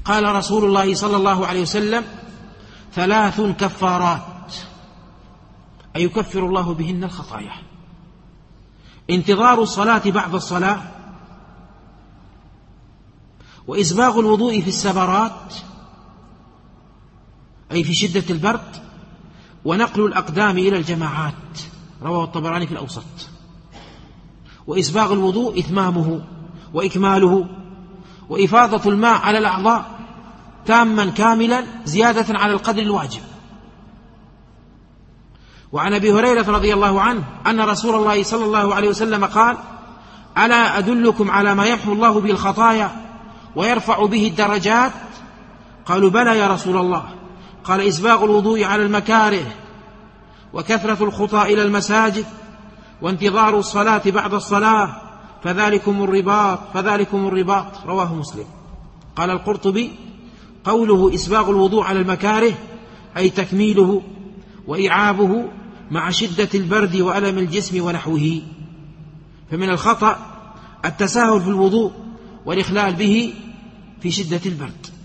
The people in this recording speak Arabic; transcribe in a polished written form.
قال رسول الله صلى الله عليه وسلم: 3 كفارات، أي يكفر الله بهن الخطايا: انتظار الصلاة بعد الصلاة، وإسباغ الوضوء في السبرات أي في شدة البرد، ونقل الأقدام إلى الجماعات، رواه الطبراني في الأوسط. وإسباغ الوضوء إتمامه وإكماله، وإفاضة الماء على الأعضاء تاما كاملا زيادة على القدر الواجب. وعن أبي هريرة رضي الله عنه أن رسول الله صلى الله عليه وسلم قال: ألا أدلكم على ما يمحو الله به الخطايا ويرفع به الدرجات؟ قالوا: بلى يا رسول الله. قال: إسباغ الوضوء على المكاره، وكثرة الخطى إلى المساجد، وانتظار الصلاة بعد الصلاة، فذلكم الرباط. رواه مسلم. قال القرطبي: قوله إسباغ الوضوء على المكاره أي تكميله وإعابه مع شدة البرد وألم الجسم ونحوه. فمن الخطأ التساهل في الوضوء والإخلال به في شدة البرد.